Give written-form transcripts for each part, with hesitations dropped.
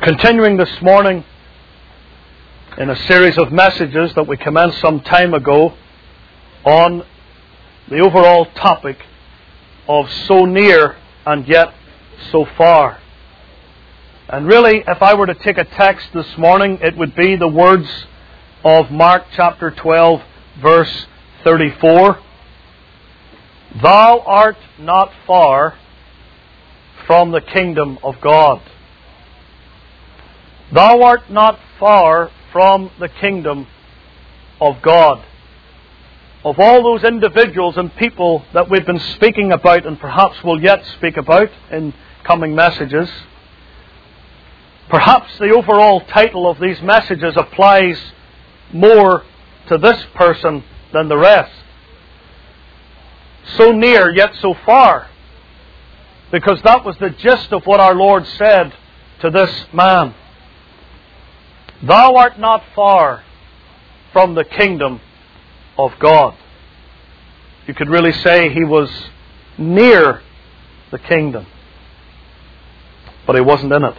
We're continuing this morning in a series of messages that we commenced some time ago on the overall topic of so near and yet so far. And really, if I were to take a text this morning, it would be the words of Mark chapter 12, verse 34. Thou art not far from the kingdom of God. Thou art not far from the kingdom of God. Of all those individuals and people that we've been speaking about and perhaps will yet speak about in coming messages, perhaps the overall title of these messages applies more to this person than the rest. So near yet so far. Because that was the gist of what our Lord said to this man. Thou art not far from the kingdom of God. You could really say he was near the kingdom, but he wasn't in it.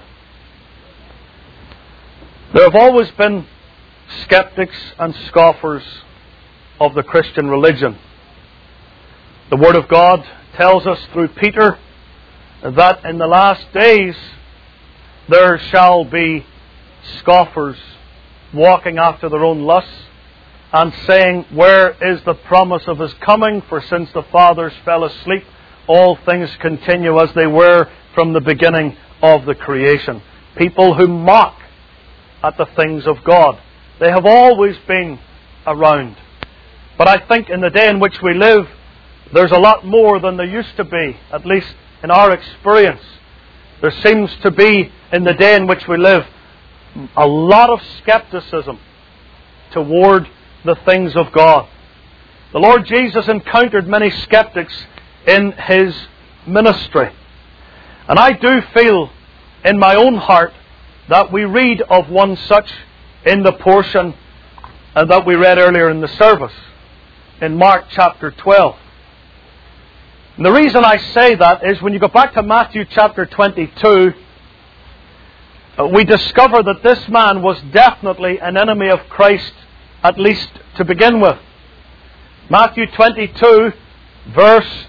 There have always been skeptics and scoffers of the Christian religion. The Word of God tells us through Peter that in the last days there shall be scoffers walking after their own lusts and saying, where is the promise of His coming? For since the fathers fell asleep, all things continue as they were from the beginning of the creation. People who mock at the things of God. They have always been around. But I think in the day in which we live, there's a lot more than there used to be, at least in our experience. There seems to be, in the day in which we live, a lot of skepticism toward the things of God. The Lord Jesus encountered many skeptics in His ministry. And I do feel in my own heart that we read of one such in the portion that we read earlier in the service, in Mark chapter 12. And the reason I say that is when you go back to Matthew chapter 22, we discover that this man was definitely an enemy of Christ, at least to begin with. Matthew 22, verse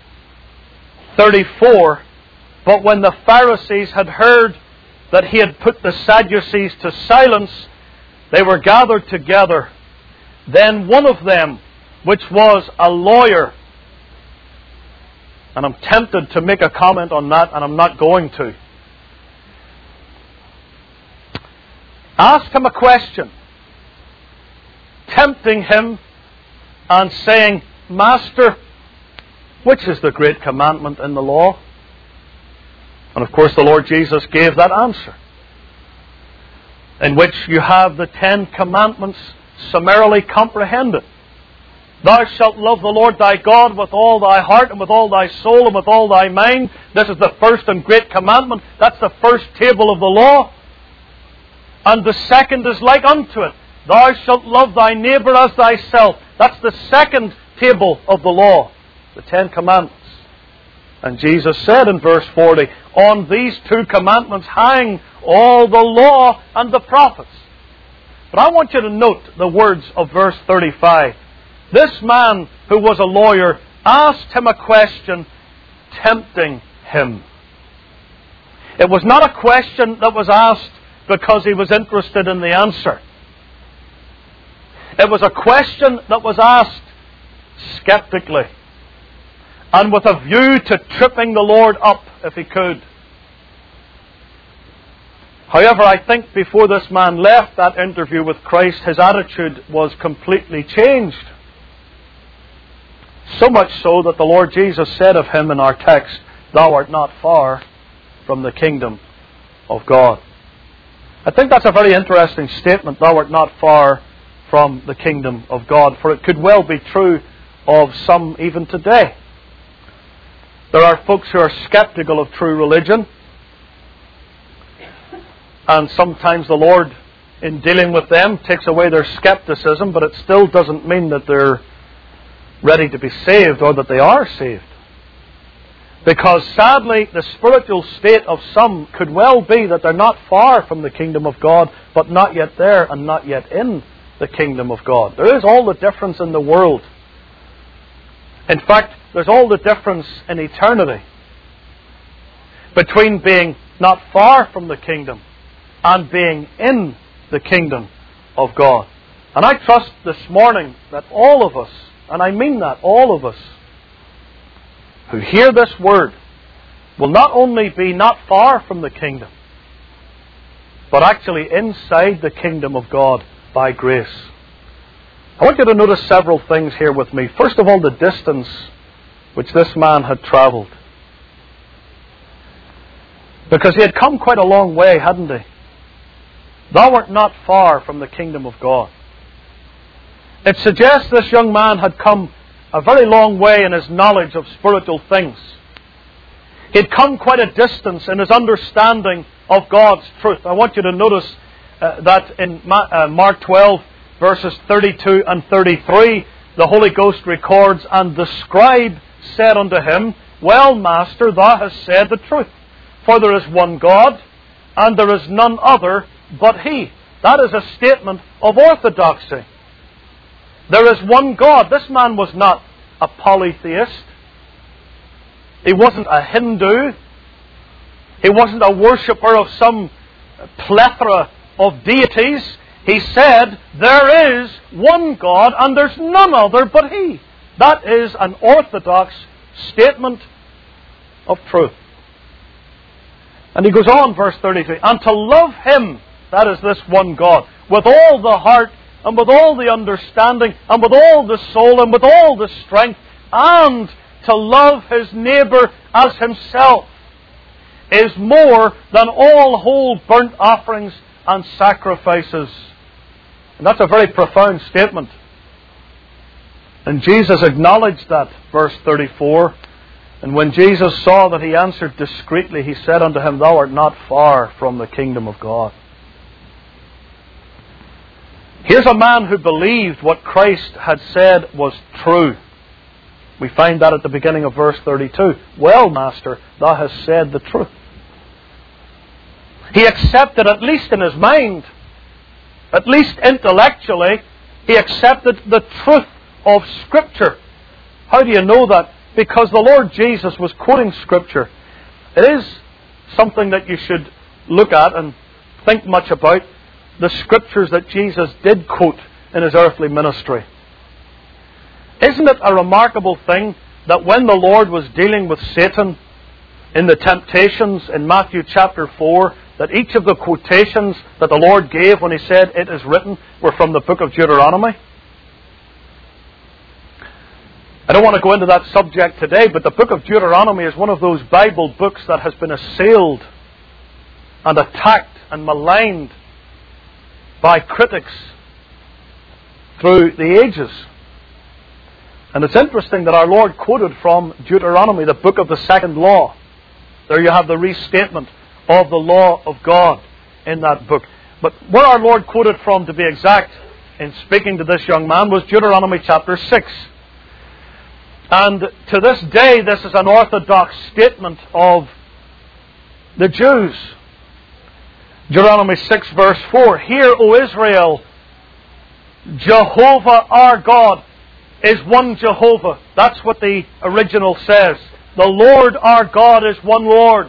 34. But when the Pharisees had heard that he had put the Sadducees to silence, they were gathered together. Then one of them, which was a lawyer, and I'm tempted to make a comment on that, and I'm not going to, asked him a question, tempting him and saying, Master, which is the great commandment in the law? And of course the Lord Jesus gave that answer, in which you have the 10 commandments summarily comprehended. Thou shalt love the Lord thy God with all thy heart and with all thy soul and with all thy mind. This is the first and great commandment. That's the first table of the law. And the second is like unto it. Thou shalt love thy neighbour as thyself. That's the second table of the law, the 10 commandments. And Jesus said in verse 40, on these 2 commandments hang all the law and the prophets. But I want you to note the words of verse 35. This man who was a lawyer asked him a question, tempting him. It was not a question that was asked because he was interested in the answer. It was a question that was asked skeptically and with a view to tripping the Lord up if he could. However, I think before this man left that interview with Christ, his attitude was completely changed. So much so that the Lord Jesus said of him in our text, Thou art not far from the kingdom of God. I think that's a very interesting statement, Thou art not far from the kingdom of God, for it could well be true of some even today. There are folks who are skeptical of true religion, and sometimes the Lord, in dealing with them, takes away their skepticism, but it still doesn't mean that they're ready to be saved or that they are saved. Because sadly, the spiritual state of some could well be that they're not far from the kingdom of God, but not yet there and not yet in the kingdom of God. There is all the difference in the world. In fact, there's all the difference in eternity between being not far from the kingdom and being in the kingdom of God. And I trust this morning that all of us, and I mean that, all of us, who hear this word will not only be not far from the kingdom, but actually inside the kingdom of God by grace. I want you to notice several things here with me. First of all, the distance which this man had travelled. Because he had come quite a long way, hadn't he? Thou art not far from the kingdom of God. It suggests this young man had come a very long way in his knowledge of spiritual things. He had come quite a distance in his understanding of God's truth. I want you to notice that in Mark 12, verses 32 and 33, the Holy Ghost records, "And the scribe said unto him, Well, Master, thou hast said the truth. For there is one God, and there is none other but He." That is a statement of orthodoxy. There is one God. This man was not a polytheist. He wasn't a Hindu. He wasn't a worshipper of some plethora of deities. He said, there is one God and there's none other but He. That is an orthodox statement of truth. And he goes on, verse 33, "And to love Him," that is this one God, "with all the heart and with all the understanding and with all the soul and with all the strength, and to love his neighbour as himself, is more than all whole burnt offerings and sacrifices." And that's a very profound statement. And Jesus acknowledged that, verse 34. "And when Jesus saw that he answered discreetly, he said unto him, Thou art not far from the kingdom of God." Here's a man who believed what Christ had said was true. We find that at the beginning of verse 32. "Well, Master, thou hast said the truth." He accepted, at least in his mind, at least intellectually, he accepted the truth of Scripture. How do you know that? Because the Lord Jesus was quoting Scripture. It is something that you should look at and think much about, the Scriptures that Jesus did quote in His earthly ministry. Isn't it a remarkable thing that when the Lord was dealing with Satan in the temptations in Matthew chapter 4, that each of the quotations that the Lord gave when He said, "It is written," were from the book of Deuteronomy? I don't want to go into that subject today, but the book of Deuteronomy is one of those Bible books that has been assailed and attacked and maligned by critics through the ages. And it's interesting that our Lord quoted from Deuteronomy, the book of the second law. There you have the restatement of the law of God in that book. But where our Lord quoted from, to be exact, in speaking to this young man, was Deuteronomy chapter 6. And to this day, this is an orthodox statement of the Jews. Deuteronomy 6 verse 4, "Hear, O Israel, Jehovah our God is one Jehovah." That's what the original says. The Lord our God is one Lord.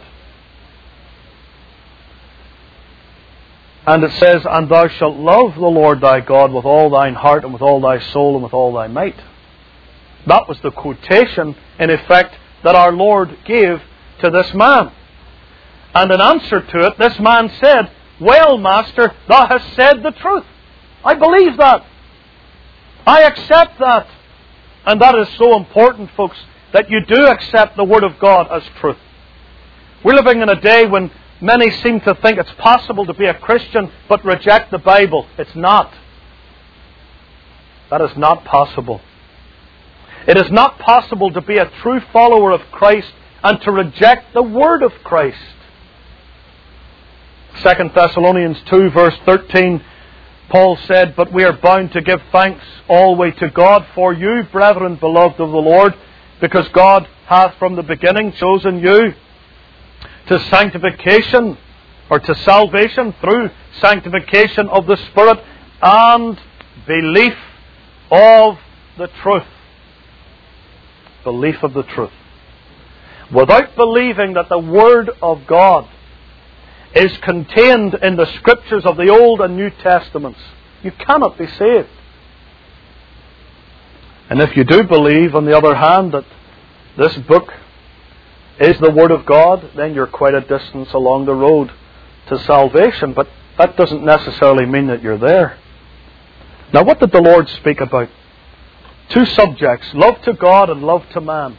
And it says, "And thou shalt love the Lord thy God with all thine heart and with all thy soul and with all thy might." That was the quotation, in effect, that our Lord gave to this man. And in answer to it, this man said, "Well, Master, thou hast said the truth. I believe that. I accept that." And that is so important, folks, that you do accept the Word of God as truth. We're living in a day when many seem to think it's possible to be a Christian but reject the Bible. It's not. That is not possible. It is not possible to be a true follower of Christ and to reject the Word of Christ. 2 Thessalonians 2 verse 13, Paul said, "But we are bound to give thanks always to God for you, brethren, beloved of the Lord, because God hath from the beginning chosen you to sanctification, or to salvation through sanctification of the Spirit and belief of the truth. Belief of the truth. Without believing that the Word of God is contained in the Scriptures of the Old and New Testaments, you cannot be saved. And if you do believe, on the other hand, that this book is the Word of God, then you're quite a distance along the road to salvation. But that doesn't necessarily mean that you're there. Now, what did the Lord speak about? Two subjects, love to God and love to man.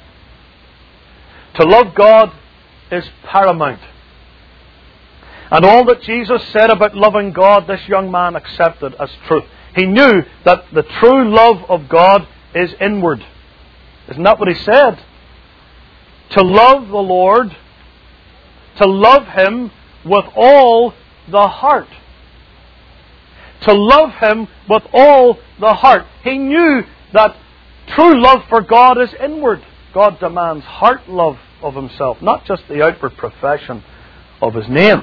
To love God is paramount. And all that Jesus said about loving God, this young man accepted as truth. He knew that the true love of God is inward. Isn't that what he said? To love the Lord, to love Him with all the heart. To love Him with all the heart. He knew that true love for God is inward. God demands heart love of Himself, not just the outward profession of His name.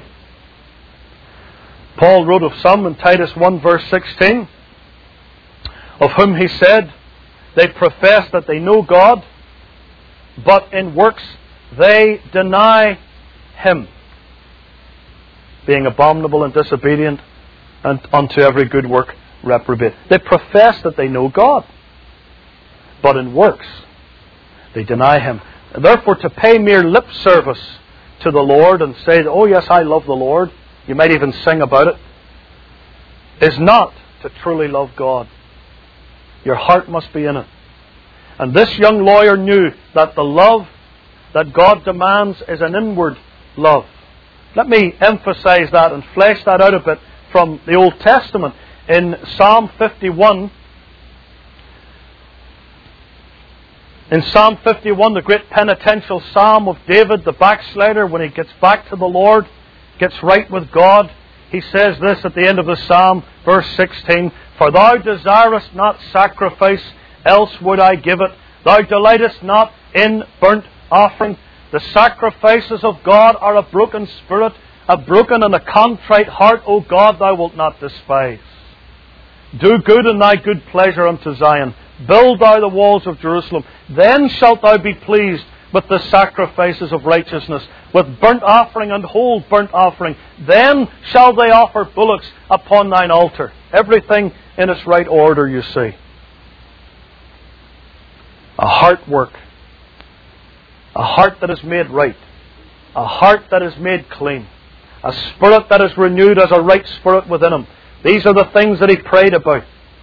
Paul wrote of some in Titus 1 verse 16, of whom he said, they profess that they know God, but in works they deny Him, being abominable and disobedient, and unto every good work reprobate. They profess that they know God, but in works they deny Him. And therefore, to pay mere lip service to the Lord and say, oh yes, I love the Lord, you might even sing about it, is not to truly love God. Your heart must be in it. And this young lawyer knew that the love that God demands is an inward love. Let me emphasize that and flesh that out a bit from the Old Testament. In Psalm 51, the great penitential psalm of David, the backslider, when he gets back to the Lord, gets right with God, he says this at the end of the psalm, verse 16, for Thou desirest not sacrifice, else would I give it. Thou delightest not in burnt offering. The sacrifices of God are a broken spirit, a broken and a contrite heart, O God, Thou wilt not despise. Do good in Thy good pleasure unto Zion. Build Thou the walls of Jerusalem. Then shalt Thou be pleased with the sacrifices of righteousness, with burnt offering and whole burnt offering. Then shall they offer bullocks upon Thine altar. Everything in its right order, you see. A heart work. A heart that is made right. A heart that is made clean. A spirit that is renewed as a right spirit within him. These are the things that he prayed about.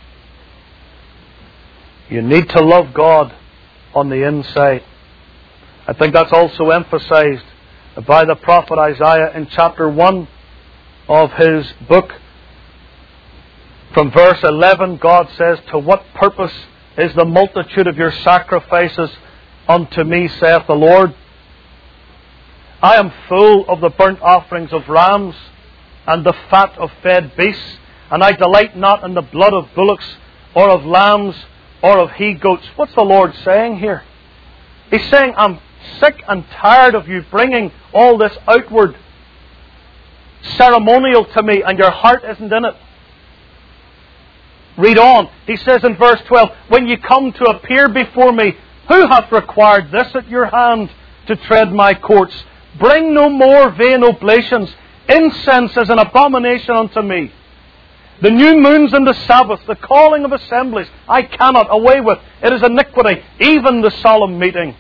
You need to love God on the inside. I think that's also emphasized by the prophet Isaiah in chapter 1 of his book. From verse 11, God says, to what purpose is the multitude of your sacrifices unto me, saith the Lord? I am full of the burnt offerings of rams and the fat of fed beasts, and I delight not in the blood of bullocks or of lambs or of he-goats. What's the Lord saying here? He's saying, I'm sick and tired of you bringing all this outward ceremonial to me, and your heart isn't in it. Read on. He says in verse 12, when you come to appear before me, who hath required this at your hand to tread my courts? Bring no more vain oblations. Incense is an abomination unto me. The new moons and the Sabbath, the calling of assemblies, I cannot away with. It is iniquity, even the solemn meeting.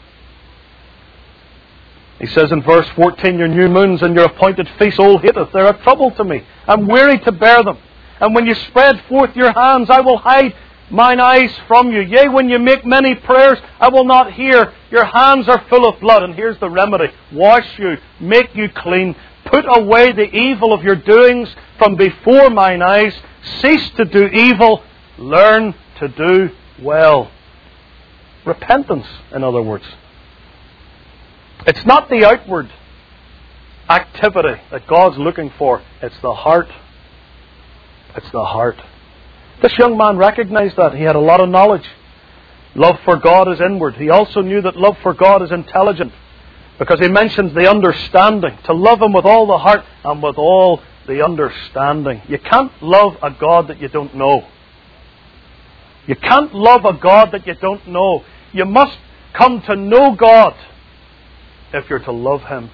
He says in verse 14, your new moons and your appointed feasts all hateth. They're a trouble to me. I'm weary to bear them. And when you spread forth your hands, I will hide mine eyes from you. Yea, when you make many prayers, I will not hear. Your hands are full of blood. And here's the remedy. Wash you, make you clean. Put away the evil of your doings from before mine eyes. Cease to do evil. Learn to do well. Repentance, in other words. It's not the outward activity that God's looking for. It's the heart. It's the heart. This young man recognized that. He had a lot of knowledge. Love for God is inward. He also knew that love for God is intelligent, because he mentions the understanding. To love Him with all the heart and with all the understanding. You can't love a God that you don't know. You can't love a God that you don't know. You must come to know God if you're to love Him.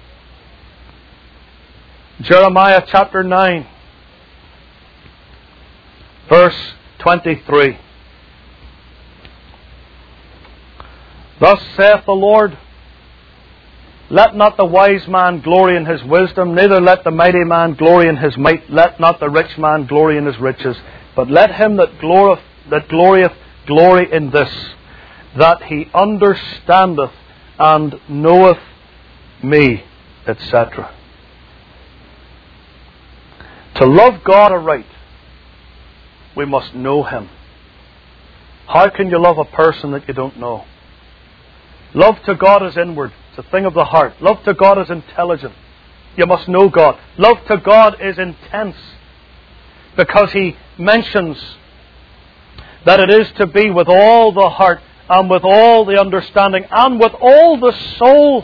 Jeremiah chapter 9, verse 23. Thus saith the Lord, let not the wise man glory in his wisdom, neither let the mighty man glory in his might, let not the rich man glory in his riches, but let him that glorieth glory in this, that he understandeth and knoweth me, etc. To love God aright, we must know Him. How can you love a person that you don't know? Love to God is inward. It's a thing of the heart. Love to God is intelligent. You must know God. Love to God is intense, because He mentions that it is to be with all the heart and with all the understanding and with all the soul.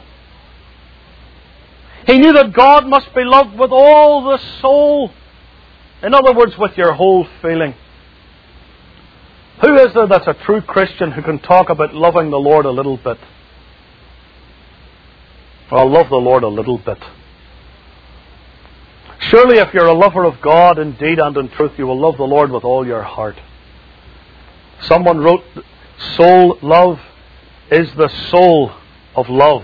He knew that God must be loved with all the soul. In other words, with your whole feeling. Who is there that's a true Christian who can talk about loving the Lord a little bit? Well, love the Lord a little bit. Surely if you're a lover of God in deed and in truth, you will love the Lord with all your heart. Someone wrote, soul love is the soul of love.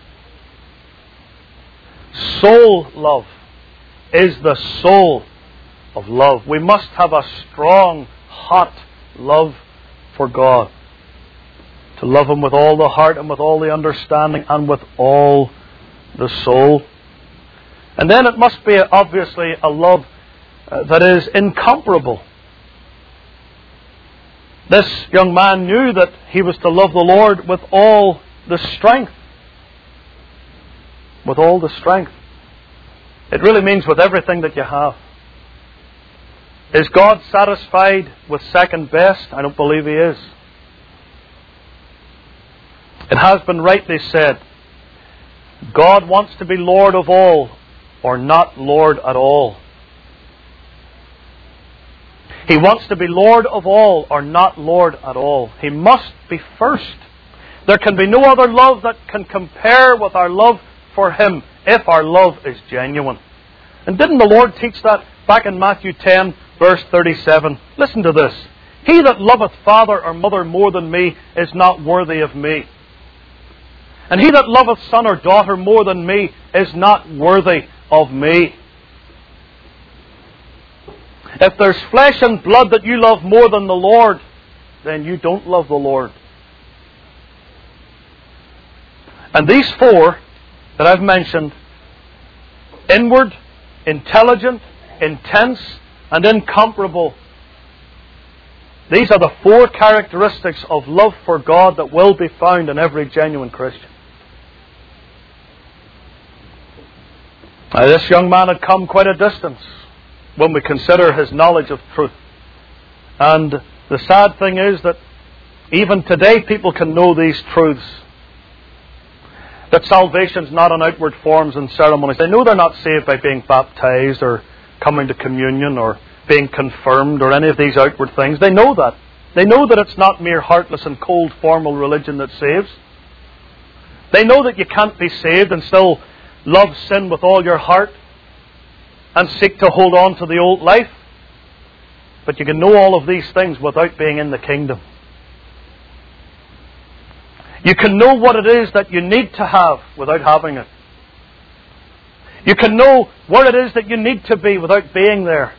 Soul love is the soul of love. We must have a strong, hot love for God. To love Him with all the heart and with all the understanding and with all the soul. And then it must be obviously a love that is incomparable. This young man knew that he was to love the Lord with all the strength. With all the strength. It really means with everything that you have. Is God satisfied with second best? I don't believe He is. It has been rightly said, God wants to be Lord of all, or not Lord at all. He wants to be Lord of all, or not Lord at all. He must be first. There can be no other love that can compare with our love for Him, if our love is genuine. And didn't the Lord teach that back in Matthew 10, verse 37? Listen to this. He that loveth father or mother more than me is not worthy of me. And he that loveth son or daughter more than me is not worthy of me. If there's flesh and blood that you love more than the Lord, then you don't love the Lord. And these four that I've mentioned, inward, intelligent, intense, and incomparable, these are the four characteristics of love for God that will be found in every genuine Christian. Now, this young man had come quite a distance when we consider his knowledge of truth. And the sad thing is that even today people can know these truths. That salvation is not on outward forms and ceremonies. They know they're not saved by being baptized or coming to communion or being confirmed or any of these outward things. They know that. They know that it's not mere heartless and cold formal religion that saves. They know that you can't be saved and still love sin with all your heart and seek to hold on to the old life. But you can know all of these things without being in the kingdom. You can know what it is that you need to have without having it. You can know where it is that you need to be without being there.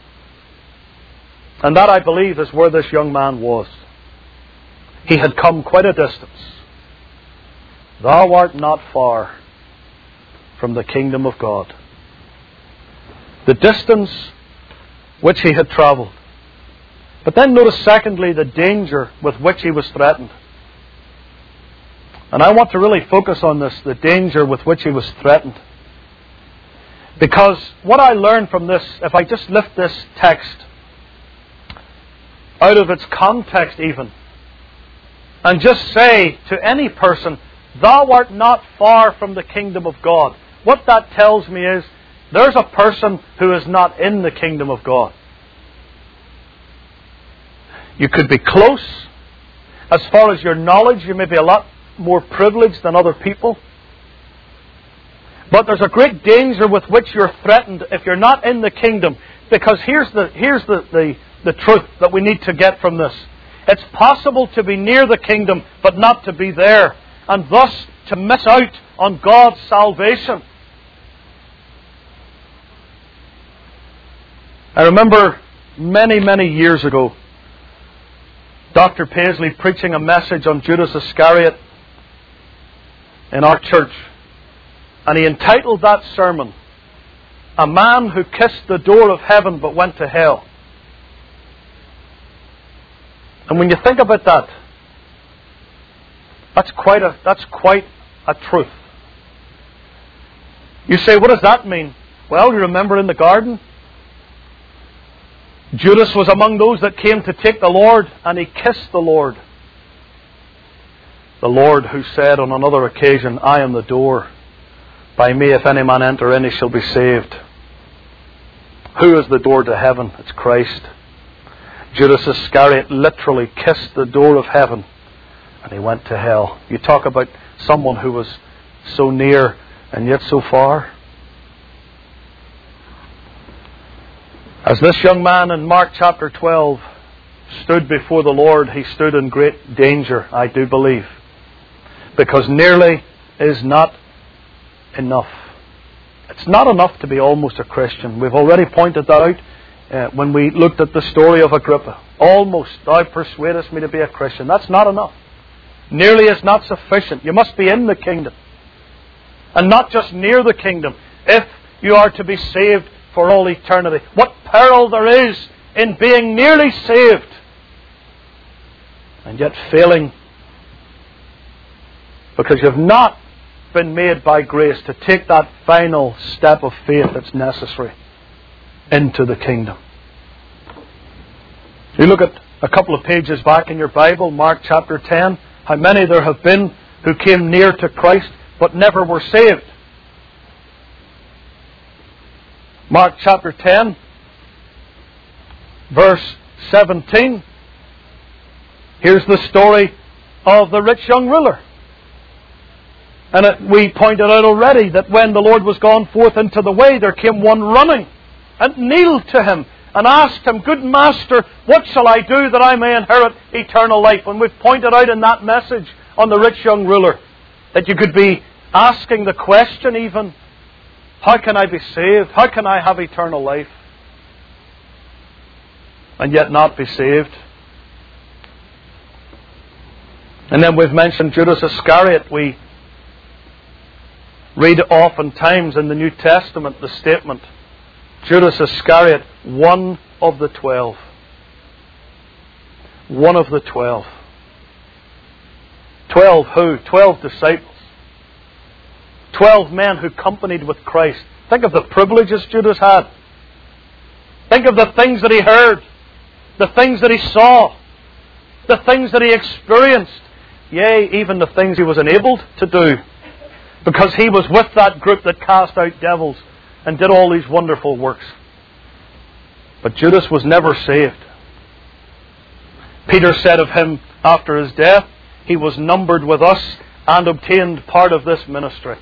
And that, I believe, is where this young man was. He had come quite a distance. Thou art not far from the kingdom of God. The distance which he had travelled. But then notice secondly the danger with which he was threatened. And I want to really focus on this, the danger with which he was threatened. Because what I learned from this, if I just lift this text out of its context even, and just say to any person, "Thou art not far from the kingdom of God," what that tells me is there's a person who is not in the kingdom of God. You could be close. As far as your knowledge, you may be a lot more privileged than other people. But there's a great danger with which you're threatened if you're not in the kingdom. Because here's the truth that we need to get from this. It's possible to be near the kingdom but not to be there, and thus to miss out on God's salvation. I remember many, many years ago, Dr. Paisley preaching a message on Judas Iscariot in our church. And he entitled that sermon, "A Man Who Kissed the Door of Heaven but Went to Hell." And when you think about that, that's quite a truth. You say, what does that mean? Well, you remember in the garden, Judas was among those that came to take the Lord, and he kissed the Lord. The Lord who said on another occasion, "I am the door. By me, if any man enter in, he shall be saved." Who is the door to heaven? It's Christ. Judas Iscariot literally kissed the door of heaven, and he went to hell. You talk about someone who was so near and yet so far. As this young man in Mark chapter 12 stood before the Lord, he stood in great danger, I do believe. Because nearly is not enough. It's not enough to be almost a Christian. We've already pointed that out when we looked at the story of Agrippa. Almost, thou persuadest me to be a Christian. That's not enough. Nearly is not sufficient. You must be in the kingdom. And not just near the kingdom. If you are to be saved for all eternity. What peril there is in being nearly saved and yet failing because you've not been made by grace to take that final step of faith that's necessary into the kingdom. You look at a couple of pages back in your Bible, Mark chapter 10, how many there have been who came near to Christ but never were saved. Mark chapter 10, verse 17. Here's the story of the rich young ruler. And we pointed out already that when the Lord was gone forth into the way, there came one running and kneeled to him and asked him, "Good master, what shall I do that I may inherit eternal life?" And we've pointed out in that message on the rich young ruler that you could be asking the question even, how can I be saved? How can I have eternal life? And yet not be saved. And then we've mentioned Judas Iscariot. We read oftentimes in the New Testament the statement, Judas Iscariot, one of the 12. One of the 12. 12 who? 12 disciples. 12 men who companied with Christ. Think of the privileges Judas had. Think of the things that he heard, the things that he saw, the things that he experienced, yea, even the things he was enabled to do, because he was with that group that cast out devils and did all these wonderful works. But Judas was never saved. Peter said of him after his death, he was numbered with us and obtained part of this ministry.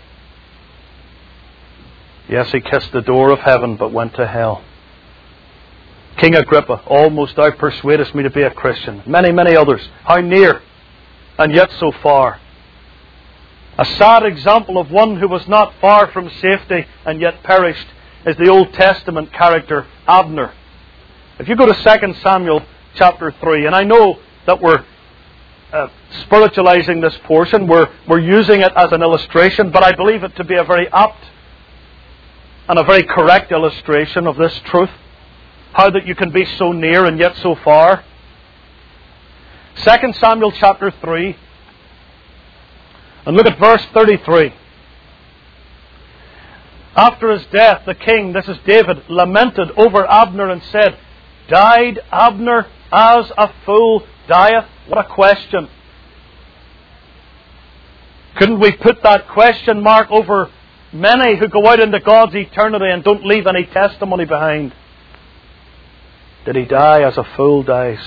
Yes, he kissed the door of heaven but went to hell. King Agrippa, almost thou persuadest me to be a Christian. Many, many others. How near and yet so far. A sad example of one who was not far from safety and yet perished is the Old Testament character Abner. If you go to 2 Samuel chapter 3, and I know that we're spiritualizing this portion, we're using it as an illustration, but I believe it to be a very apt and a very correct illustration of this truth. How that you can be so near and yet so far. 2 Samuel chapter 3. And look at verse 33. After his death, the king, this is David, lamented over Abner and said, "Died Abner as a fool dieth?" What a question. Couldn't we put that question mark over many who go out into God's eternity and don't leave any testimony behind? Did he die as a fool dies?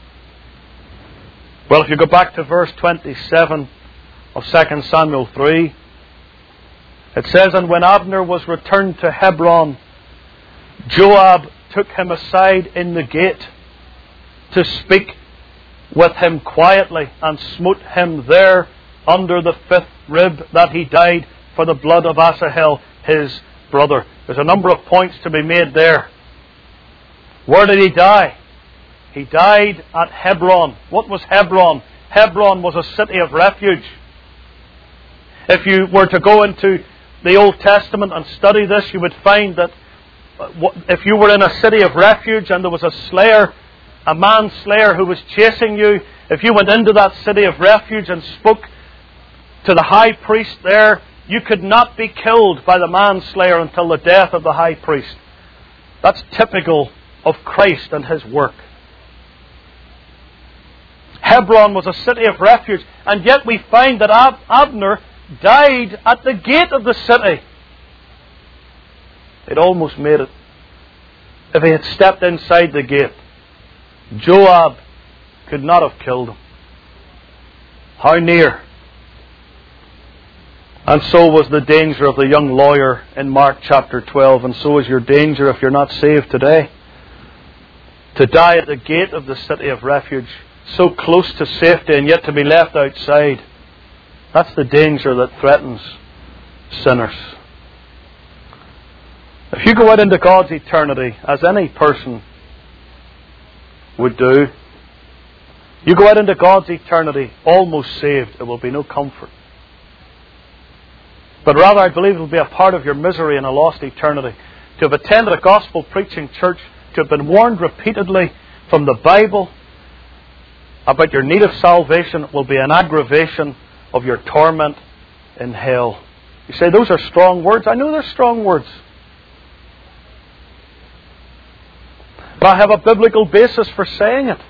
Well, if you go back to verse 27 of 2 Samuel 3, it says, "And when Abner was returned to Hebron, Joab took him aside in the gate to speak with him quietly, and smote him there under the 5th rib, that he died for the blood of Asahel his brother." There's a number of points to be made there. Where did he die? He died at Hebron. What was Hebron? Hebron was a city of refuge. If you were to go into the Old Testament and study this, you would find that if you were in a city of refuge and there was a slayer, a manslayer who was chasing you, if you went into that city of refuge and spoke to the high priest there, you could not be killed by the manslayer until the death of the high priest. That's typical of Christ and His work. Hebron was a city of refuge, and yet we find that Abner died at the gate of the city. He'd almost made it. If he had stepped inside the gate, Joab could not have killed him. How near? And so was the danger of the young lawyer in Mark chapter 12, and so is your danger if you're not saved today. To die at the gate of the city of refuge, so close to safety and yet to be left outside. That's the danger that threatens sinners. If you go out into God's eternity, as any person would do, you go out into God's eternity almost saved, it will be no comfort. But rather, I believe it will be a part of your misery in a lost eternity. To have attended a gospel preaching church, to have been warned repeatedly from the Bible about your need of salvation, will be an aggravation of your torment in hell. You say, those are strong words. I know they're strong words. But I have a biblical basis for saying it.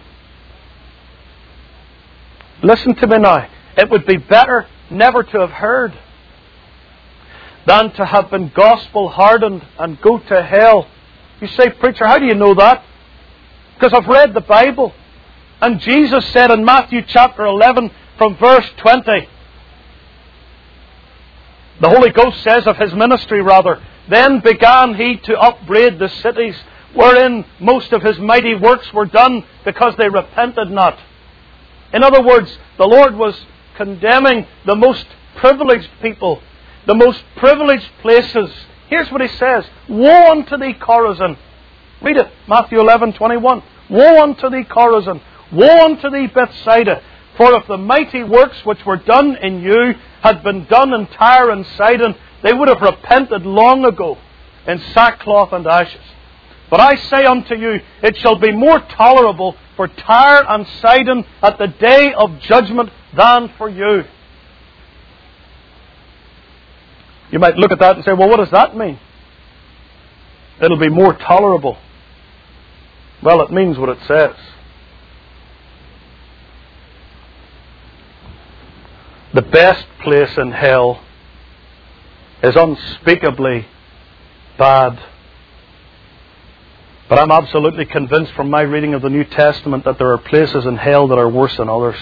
Listen to me now. It would be better never to have heard than to have been gospel hardened and go to hell. You say, preacher, how do you know that? Because I've read the Bible. And Jesus said in Matthew chapter 11 from verse 20, the Holy Ghost says of His ministry rather, "Then began He to upbraid the cities wherein most of His mighty works were done, because they repented not." In other words, the Lord was condemning the most privileged people, the most privileged places. Here's what He says: "Woe unto thee, Chorazin." Read it, Matthew 11:21. "Woe unto thee, Chorazin! Woe unto thee, Bethsaida! For if the mighty works which were done in you had been done in Tyre and Sidon, they would have repented long ago in sackcloth and ashes. But I say unto you, it shall be more tolerable for Tyre and Sidon at the day of judgment than for you." You might look at that and say, well, what does that mean? It'll be more tolerable. Well, it means what it says. The best place in hell is unspeakably bad. But I'm absolutely convinced from my reading of the New Testament that there are places in hell that are worse than others.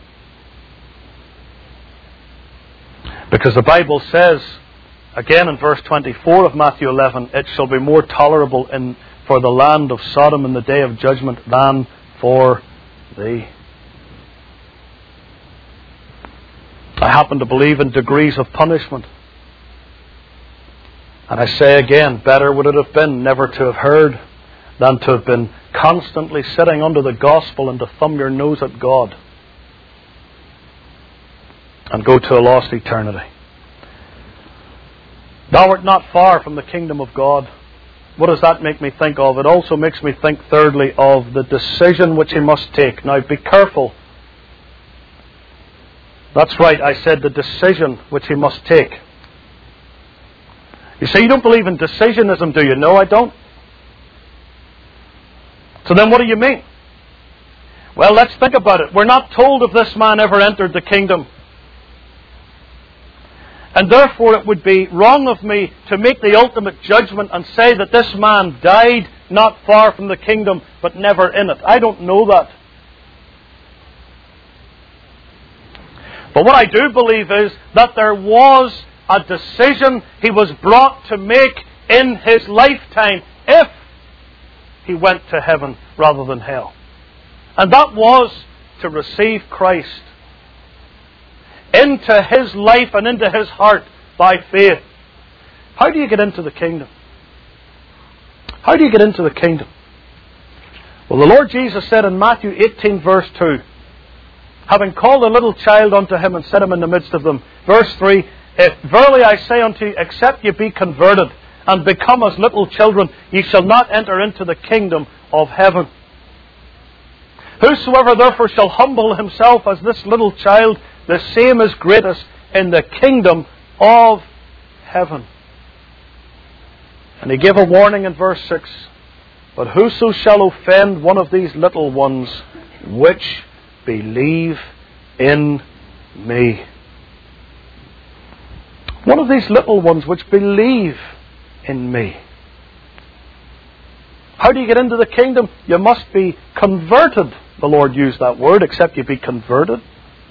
Because the Bible says, again in verse 24 of Matthew 11, "It shall be more tolerable for the land of Sodom in the day of judgment than for thee." I happen to believe in degrees of punishment. And I say again, better would it have been never to have heard than to have been constantly sitting under the gospel and to thumb your nose at God and go to a lost eternity. Thou art not far from the kingdom of God. What does that make me think of? It also makes me think, thirdly, of the decision which he must take. Now, be careful. That's right, I said the decision which he must take. You say you don't believe in decisionism, do you? No, I don't. So then what do you mean? Well, let's think about it. We're not told if this man ever entered the kingdom. And therefore it would be wrong of me to make the ultimate judgment and say that this man died not far from the kingdom, but never in it. I don't know that. But what I do believe is that there was a decision he was brought to make in his lifetime if he went to heaven rather than hell. And that was to receive Christ into his life and into his heart by faith. How do you get into the kingdom? How do you get into the kingdom? Well, the Lord Jesus said in Matthew 18 verse 2, having called a little child unto him and set him in the midst of them. Verse 3, verily I say unto you, except ye be converted and become as little children, ye shall not enter into the kingdom of heaven. Whosoever therefore shall humble himself as this little child, the same is greatest in the kingdom of heaven. And he gave a warning in verse 6. But whoso shall offend one of these little ones which believe in me. One of these little ones which believe in me. How do you get into the kingdom? You must be converted. The Lord used that word, except you be converted.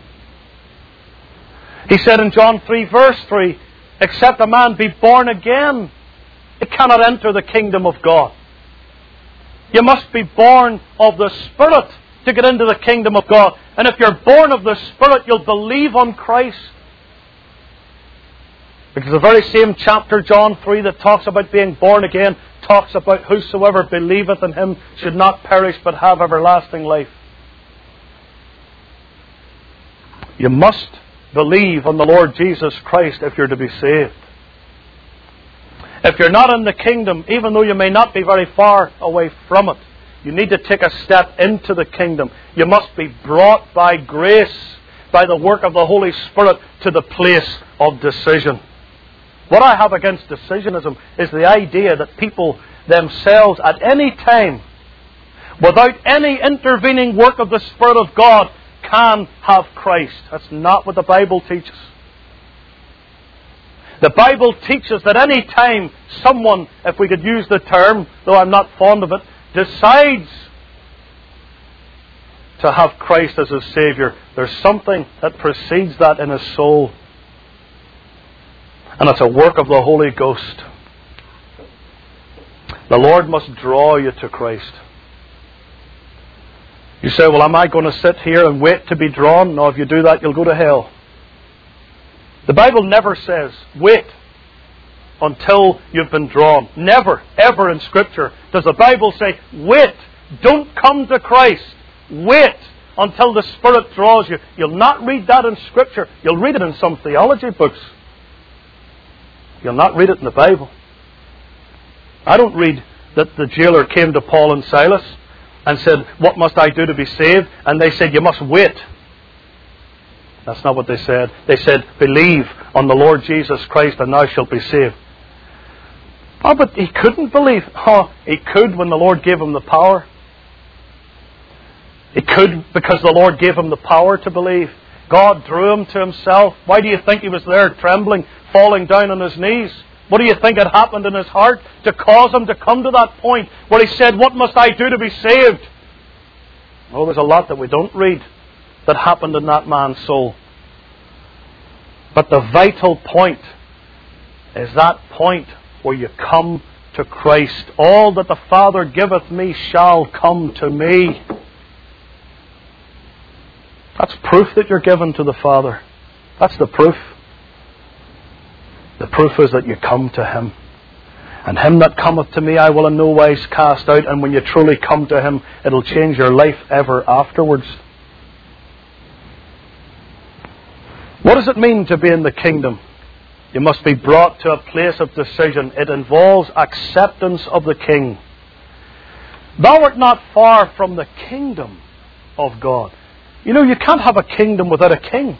He said in John 3 verse 3, except a man be born again, he cannot enter the kingdom of God. You must be born of the Spirit to get into the kingdom of God. And if you're born of the Spirit, you'll believe on Christ. Because the very same chapter, John 3, that talks about being born again, talks about whosoever believeth in him should not perish but have everlasting life. You must believe on the Lord Jesus Christ if you're to be saved. If you're not in the kingdom, even though you may not be very far away from it, you need to take a step into the kingdom. You must be brought by grace, by the work of the Holy Spirit, to the place of decision. What I have against decisionism is the idea that people themselves at any time, without any intervening work of the Spirit of God, can have Christ. That's not what the Bible teaches. The Bible teaches that any time someone, if we could use the term, though I'm not fond of it, decides to have Christ as his Saviour, there's something that precedes that in his soul. And it's a work of the Holy Ghost. The Lord must draw you to Christ. You say, well, am I going to sit here and wait to be drawn? No, if you do that, you'll go to hell. The Bible never says, wait until you've been drawn. Never, ever in Scripture does the Bible say, wait, don't come to Christ. Wait until the Spirit draws you. You'll not read that in Scripture. You'll read it in some theology books. You'll not read it in the Bible. I don't read that the jailer came to Paul and Silas and said, what must I do to be saved? And they said, you must wait. That's not what they said. They said, believe on the Lord Jesus Christ and thou shalt be saved. Oh, but he couldn't believe. Oh, he could when the Lord gave him the power. He could because the Lord gave him the power to believe. God drew him to himself. Why do you think he was there trembling, falling down on his knees? What do you think had happened in his heart to cause him to come to that point where he said, what must I do to be saved? Oh, there's a lot that we don't read that happened in that man's soul. But the vital point is that point where you come to Christ. All that the Father giveth me shall come to me. That's proof that you're given to the Father. That's the proof. The proof is that you come to Him. And him that cometh to me I will in no wise cast out. And when you truly come to Him, it'll change your life ever afterwards. What does it mean to be in the kingdom? You must be brought to a place of decision. It involves acceptance of the King. Thou art not far from the kingdom of God. You know, you can't have a kingdom without a king.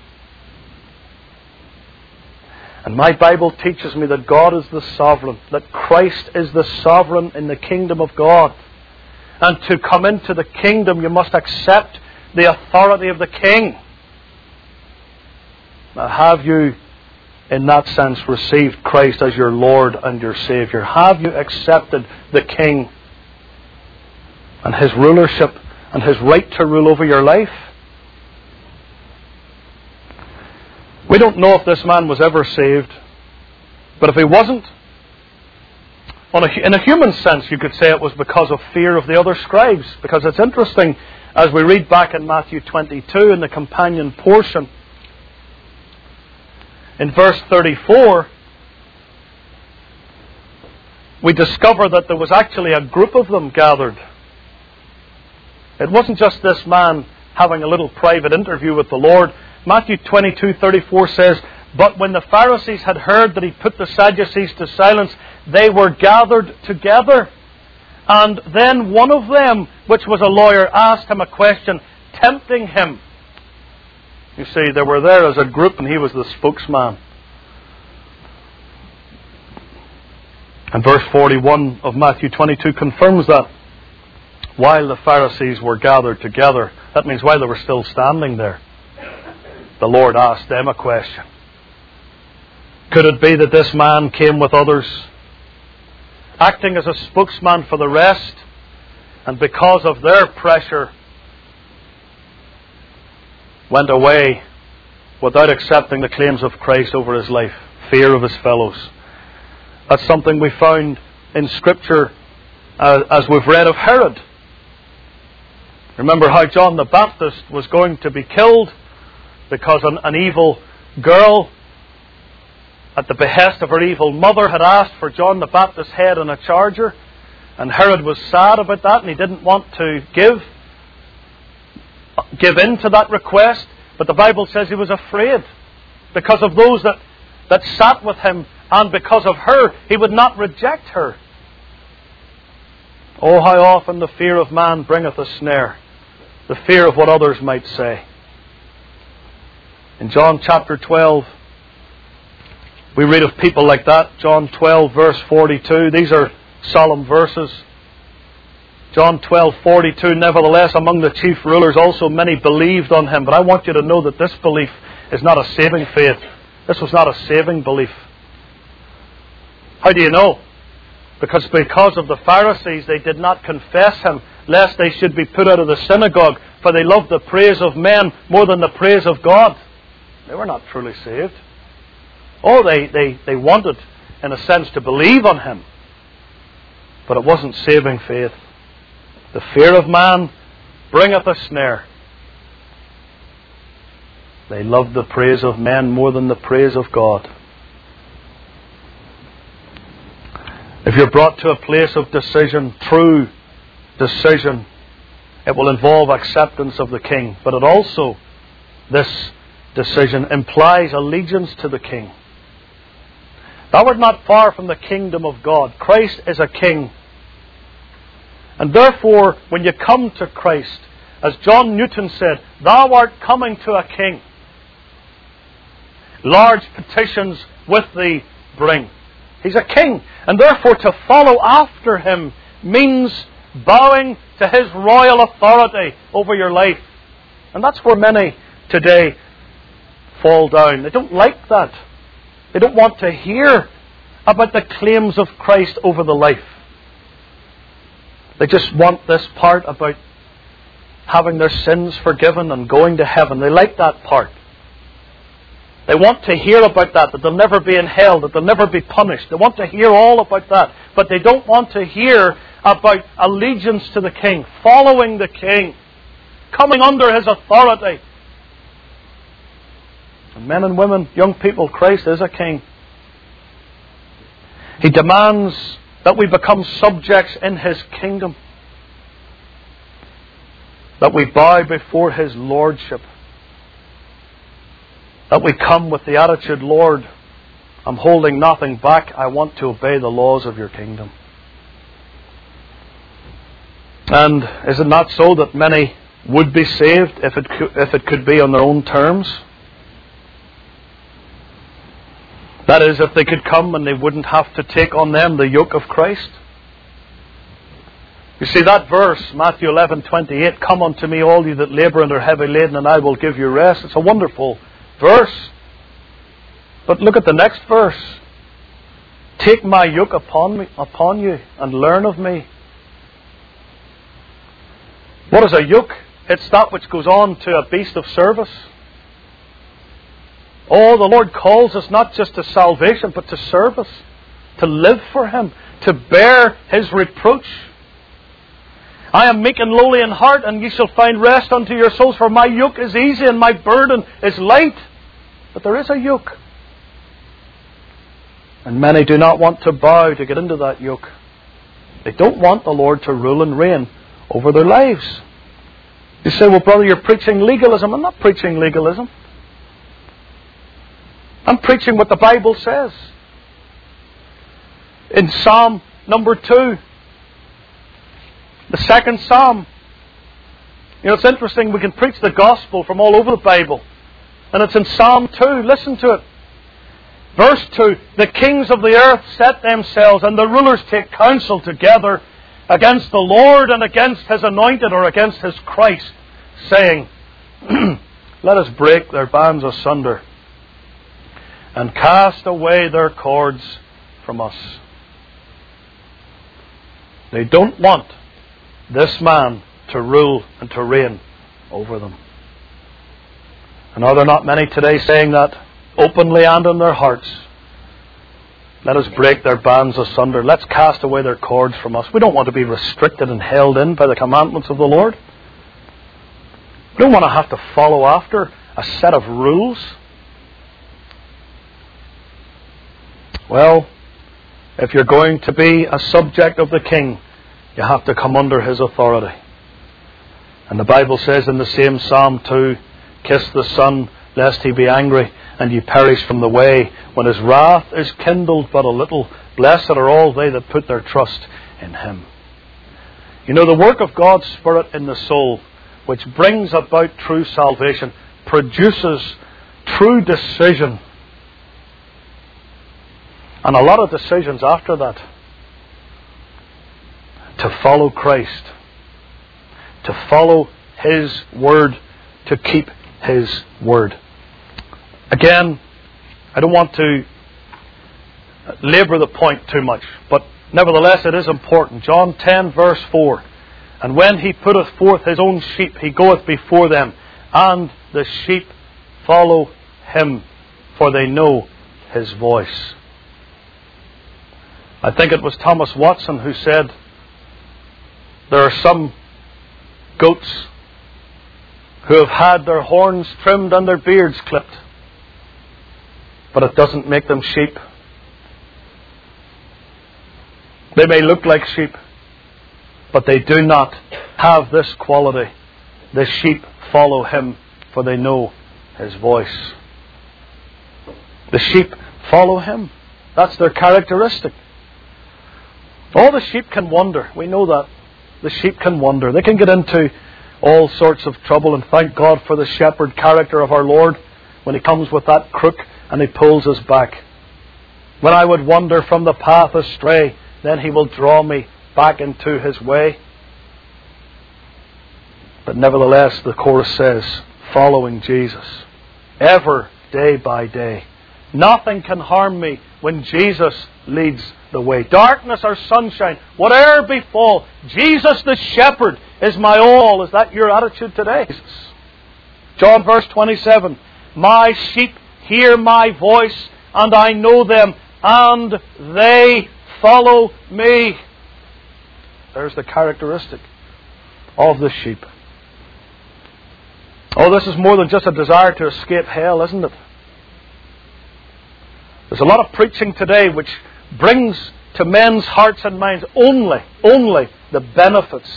And my Bible teaches me that God is the sovereign, that Christ is the sovereign in the kingdom of God. And to come into the kingdom, you must accept the authority of the King. Now, have you in that sense, received Christ as your Lord and your Saviour? Have you accepted the King and His rulership and His right to rule over your life? We don't know if this man was ever saved, but if he wasn't, in a human sense, you could say it was because of fear of the other scribes. Because it's interesting, as we read back in Matthew 22 in the companion portion, in verse 34, we discover that there was actually a group of them gathered. It wasn't just this man having a little private interview with the Lord. Matthew 22:34 says, "But when the Pharisees had heard that he put the Sadducees to silence, they were gathered together. And then one of them, which was a lawyer, asked him a question, tempting him." You see, they were there as a group and he was the spokesman. And verse 41 of Matthew 22 confirms that. While the Pharisees were gathered together, that means while they were still standing there, the Lord asked them a question. Could it be that this man came with others, acting as a spokesman for the rest, and because of their pressure, went away without accepting the claims of Christ over his life? Fear of his fellows. That's something we found in Scripture as we've read of Herod. Remember how John the Baptist was going to be killed because an evil girl, at the behest of her evil mother, had asked for John the Baptist's head on a charger. And Herod was sad about that, and he didn't want to give in to that request. But the Bible says he was afraid because of those that sat with him, and because of her, he would not reject her. Oh, how often the fear of man bringeth a snare, the fear of what others might say. In John chapter 12, we read of people like that. John 12 verse 42. These are solemn verses. John 12:42. "Nevertheless, among the chief rulers also many believed on him." But I want you to know that this belief is not a saving faith. This was not a saving belief. How do you know? Because of the Pharisees, they did not confess him, lest they should be put out of the synagogue, for they loved the praise of men more than the praise of God. They were not truly saved. Oh, they wanted, in a sense, to believe on him. But it wasn't saving faith. The fear of man bringeth a snare. They loved the praise of men more than the praise of God. If you're brought to a place of decision, true decision, it will involve acceptance of the King. But it also, this decision implies allegiance to the King. Thou art not far from the kingdom of God. Christ is a King. And therefore, when you come to Christ, as John Newton said, thou art coming to a King. Large petitions with thee bring. He's a King. And therefore to follow after Him means bowing to His royal authority over your life. And that's where many today fall down. They don't like that. They don't want to hear about the claims of Christ over the life. They just want this part about having their sins forgiven and going to heaven. They like that part. They want to hear about that they'll never be in hell, that they'll never be punished. They want to hear all about that. But they don't want to hear about allegiance to the King, following the King, coming under His authority. And men and women, young people, Christ is a King. He demands that we become subjects in His kingdom, that we bow before His lordship, that we come with the attitude, Lord, I'm holding nothing back. I want to obey the laws of your kingdom. And is it not so that many would be saved if it could be on their own terms? That is, if they could come and they wouldn't have to take on them the yoke of Christ. You see that verse, Matthew 11:28, come unto me all you that labour and are heavy laden, and I will give you rest. It's a wonderful verse. But look at the next verse. Take my yoke upon you, and learn of me. What is a yoke? It's that which goes on to a beast of service. Oh, the Lord calls us not just to salvation, but to service. To live for Him. To bear His reproach. I am meek and lowly in heart, and ye shall find rest unto your souls. For my yoke is easy, and my burden is light. But there is a yoke. And many do not want to bow to get into that yoke. They don't want the Lord to rule and reign over their lives. You say, well, brother, you're preaching legalism. I'm not preaching legalism. I'm preaching what the Bible says. In Psalm number 2, the second Psalm. You know, it's interesting, we can preach the gospel from all over the Bible. And it's in Psalm 2. Listen to it. Verse 2, the kings of the earth set themselves, and the rulers take counsel together against the Lord and against His anointed, or against His Christ, saying, let us break their bands asunder and cast away their cords from us. They don't want this man to rule and to reign over them. And are there not many today saying that openly and in their hearts? Let us break their bands asunder. Let's cast away their cords from us. We don't want to be restricted and held in by the commandments of the Lord. We don't want to have to follow after a set of rules. Well, if you're going to be a subject of the King, you have to come under His authority. And the Bible says in the same Psalm 2, kiss the Son, lest He be angry, and ye perish from the way. When His wrath is kindled but a little, blessed are all they that put their trust in Him. You know, the work of God's Spirit in the soul, which brings about true salvation, produces true decision. And a lot of decisions after that. To follow Christ. To follow His Word. To keep His Word. Again, I don't want to labour the point too much, but nevertheless it is important. John 10 verse 4. And when He putteth forth His own sheep, He goeth before them, and the sheep follow Him, for they know His voice. I think it was Thomas Watson who said, there are some goats who have had their horns trimmed and their beards clipped, but it doesn't make them sheep. They may look like sheep, but they do not have this quality. The sheep follow Him, for they know His voice. The sheep follow Him. That's their characteristic. All the sheep can wander. We know that. The sheep can wander. They can get into all sorts of trouble, and thank God for the shepherd character of our Lord when He comes with that crook and He pulls us back. When I would wander from the path astray, then He will draw me back into His way. But nevertheless, the chorus says, following Jesus, ever day by day. Nothing can harm me when Jesus leads the way. Darkness or sunshine, whatever befall, Jesus the shepherd is my all. Is that your attitude today? John verse 27, my sheep hear my voice, and I know them, and they follow me. There's the characteristic of the sheep. Oh, this is more than just a desire to escape hell, isn't it? There's a lot of preaching today which brings to men's hearts and minds only the benefits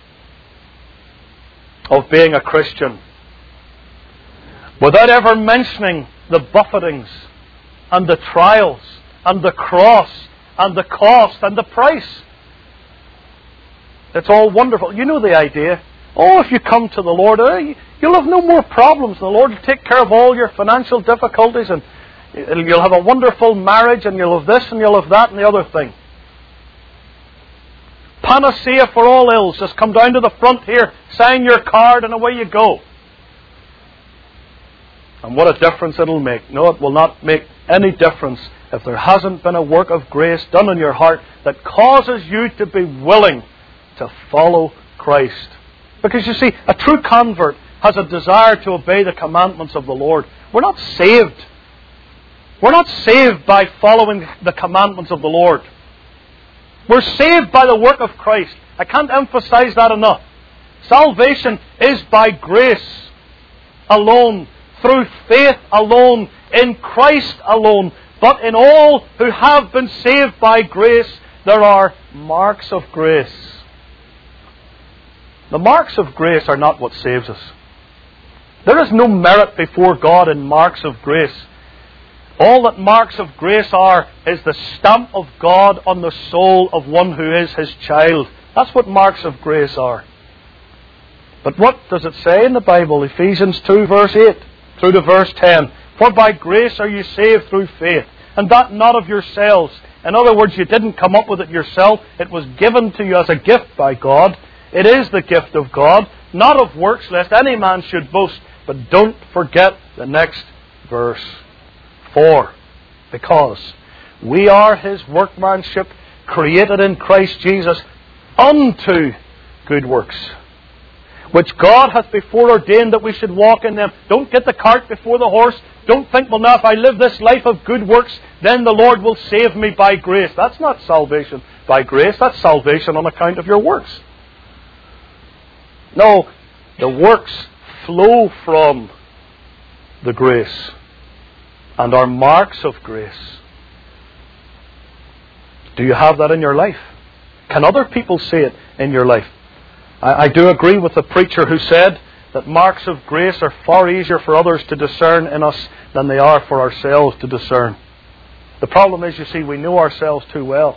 of being a Christian, without ever mentioning the buffetings and the trials and the cross and the cost and the price. It's all wonderful. You know the idea. Oh, if you come to the Lord, you'll have no more problems. The Lord will take care of all your financial difficulties, and you'll have a wonderful marriage, and you'll have this and you'll have that and the other thing. Panacea for all ills. Just come down to the front here, sign your card, and away you go. And what a difference it'll make. No, it will not make any difference if there hasn't been a work of grace done in your heart that causes you to be willing to follow Christ. Because you see, a true convert has a desire to obey the commandments of the Lord. We're not saved. We're not saved by following the commandments of the Lord. We're saved by the work of Christ. I can't emphasize that enough. Salvation is by grace alone, through faith alone, in Christ alone. But in all who have been saved by grace, there are marks of grace. The marks of grace are not what saves us. There is no merit before God in marks of grace. All that marks of grace are is the stamp of God on the soul of one who is His child. That's what marks of grace are. But what does it say in the Bible? Ephesians 2 verse 8 through to verse 10. For by grace are you saved through faith, and that not of yourselves. In other words, you didn't come up with it yourself. It was given to you as a gift by God. It is the gift of God, not of works, lest any man should boast. But don't forget the next verse. For, because we are His workmanship, created in Christ Jesus unto good works, which God hath before ordained that we should walk in them. Don't get the cart before the horse. Don't think, well, now if I live this life of good works, then the Lord will save me by grace. That's not salvation by grace. That's salvation on account of your works. No, the works flow from the grace and are marks of grace. Do you have that in your life? Can other people see it in your life? I do agree with the preacher who said that marks of grace are far easier for others to discern in us than they are for ourselves to discern. The problem is, you see, we know ourselves too well.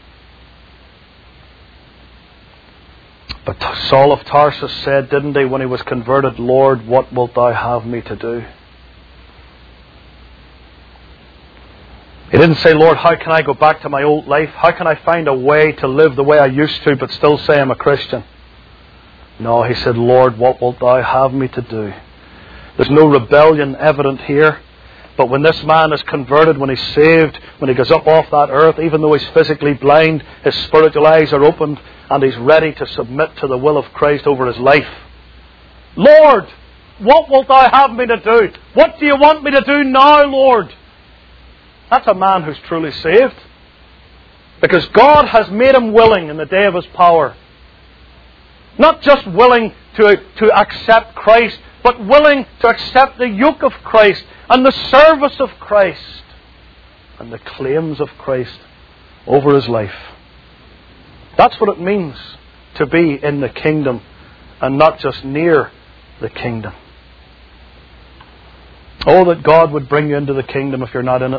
But Saul of Tarsus said, didn't he, when he was converted, Lord, what wilt thou have me to do? He didn't say, Lord, how can I go back to my old life? How can I find a way to live the way I used to but still say I'm a Christian? No, he said, Lord, what wilt thou have me to do? There's no rebellion evident here. But when this man is converted, when he's saved, when he goes up off that earth, even though he's physically blind, his spiritual eyes are opened and he's ready to submit to the will of Christ over his life. Lord, what wilt thou have me to do? What do you want me to do now, Lord? That's a man who's truly saved. Because God has made him willing in the day of His power. Not just willing to accept Christ, but willing to accept the yoke of Christ and the service of Christ and the claims of Christ over his life. That's what it means to be in the kingdom and not just near the kingdom. Oh, that God would bring you into the kingdom if you're not in it.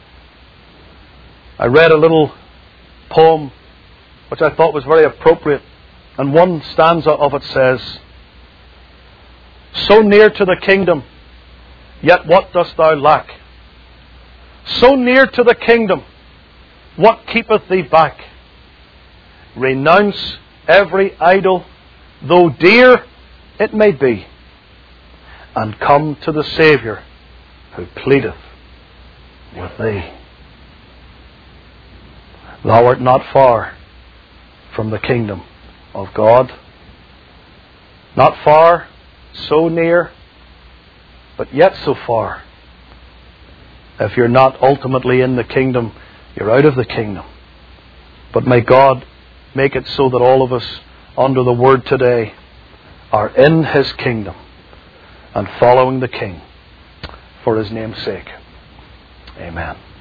I read a little poem which I thought was very appropriate, and one stanza of it says, so near to the kingdom, yet what dost thou lack? So near to the kingdom, what keepeth thee back? Renounce every idol, though dear it may be, and come to the Saviour who pleadeth with thee. Thou art not far from the kingdom of God. Not far, so near, but yet so far. If you're not ultimately in the kingdom, you're out of the kingdom. But may God make it so that all of us, under the Word today, are in His kingdom and following the King for His name's sake. Amen.